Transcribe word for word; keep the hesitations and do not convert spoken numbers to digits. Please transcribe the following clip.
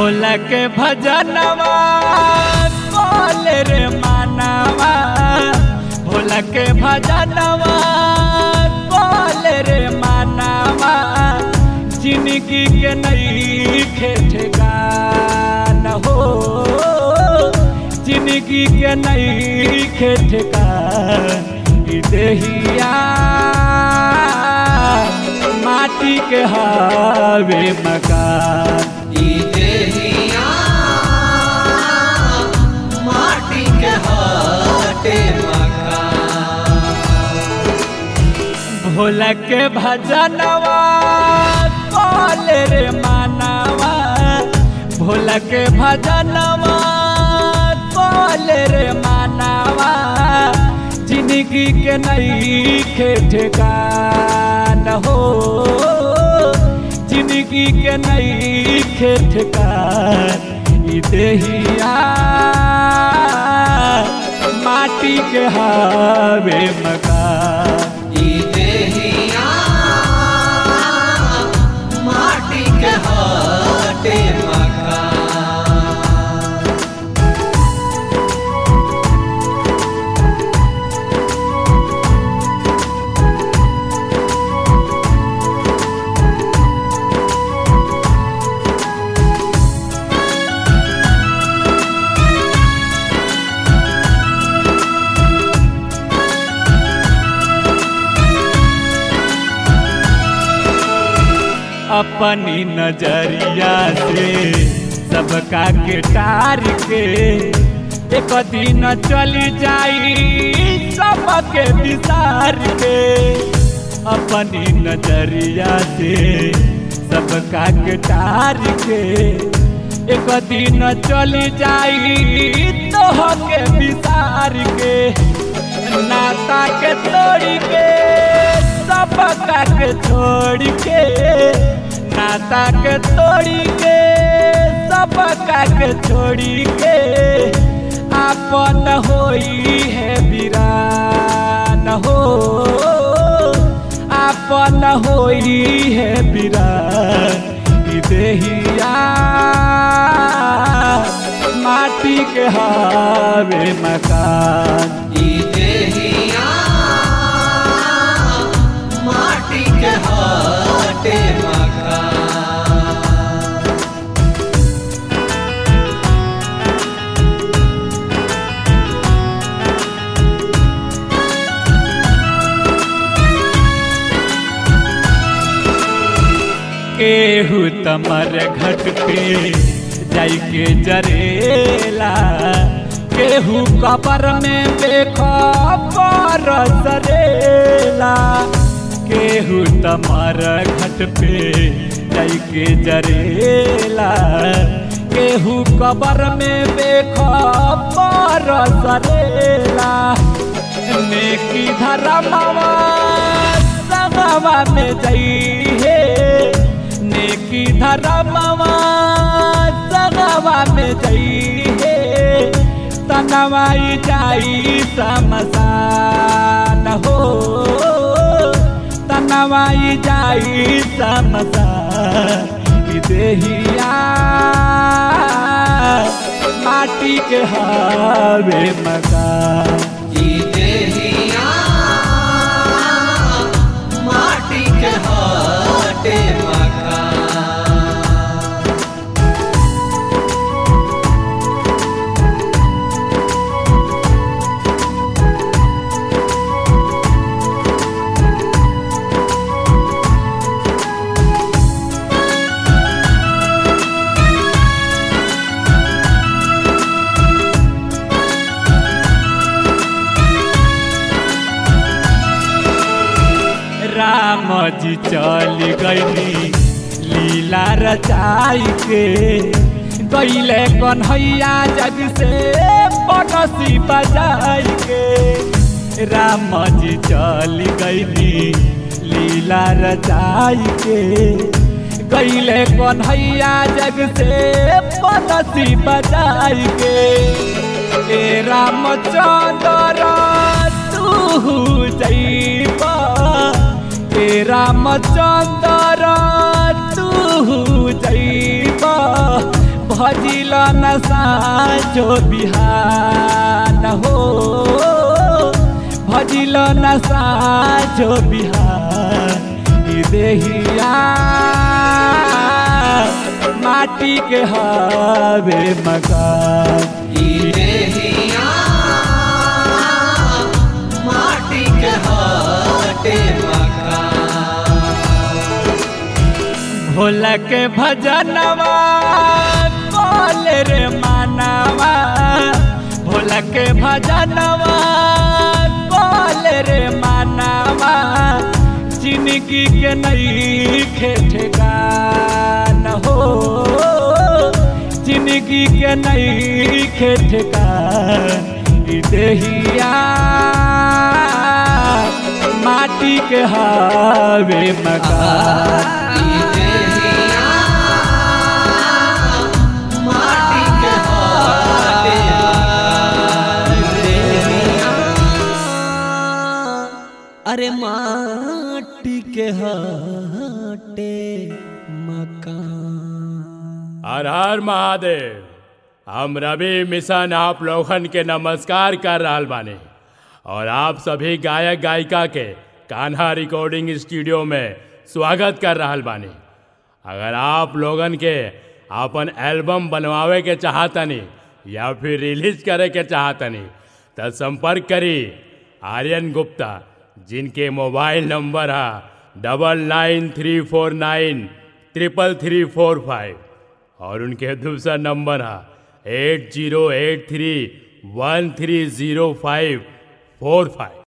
भोला के भजनवा बोल रे मानवा, भोला के भजनवा बोल रे मानवा, जिंदगी के नई ठेकान हो, जिंदगी के नई ठेकान देहिया माटी के हवे मकान, देहिया माटी के हटे मकान। भोला के भजनवा बोल रे मानवा, भोला के भजनवा बोल रे मानवा, जिंदगी के नई ठेकान हो, जिंदगी के नई ठेकान देहिया माटी के हवे मकान, देहिया माटी के हटे मकान। अपनी नजरिया से सबका के टार के एक दिन चली जाई सबके विसार के, अपनी नजरिया से सबका के टार के एक दिन चली जाई तो के विसार के, नाता के तोड़ के सबका के छोड़ के, नाता के तोड़ी के सबका के छोड़ी के, आपन होई है वीरान हो, आपन होई है वीरान देहिया माटी के हवे मकान, देहिया माटी के हटे मकान। केहू तमर घट पे जाई के जरेला, केहू कबर में बेखबर सरेला, केहू तमर घट पे जाई के जरेला, केहू कबर में बेखबर सरेला, नेकी धर्मवा संगवा में जाई है, नेकी धर्मवा संगवा में जाई है, तनवाई जाई शमशान हो, तनवाई जाई शमशान देहिया माटी के हवे मकान, देहिया माटी के हटे मकान। राम जी चल गई लीला रचाई के, गईले कन्हैया जग से बंसी बजाई के, राम जी चल गई लीला रचाई के, गईले कन्हैया जग से बंसी बजाई के, ए रामचंद्र तू जइबा, ए रामचंद्र तू जइबा, भजिल नशा जो बिहान हो भजिल नशा जो बिहान ई देहिया माटी के हवे मकान ई देहिया माटी के हटे मकान भोला के भजनवा बोल रे मानवा भोला के भजनवा बोल रे मानवा जिंदगी के नई ठेकान हो जिंदगी के नई ठेकान ई देहिया माटी के हवे मकान ई देहिया माटी के हटे अरे माटी के हटे मकान। हर हर महादेव। हम रवि मिशन आप लोगन के नमस्कार कर रहल बानी और आप सभी गायक गायिका के कान्हा रिकॉर्डिंग स्टूडियो में स्वागत कर रहल बानी। अगर आप लोगन के अपन एल्बम बनवावे के चाहतनी या फिर रिलीज करे के चाहतनी तो संपर्क करी आर्यन गुप्ता, जिनके मोबाइल नंबर है double nine three four nine triple three four five और उनके दूसरा नंबर है eight zero eight three one three zero five four five.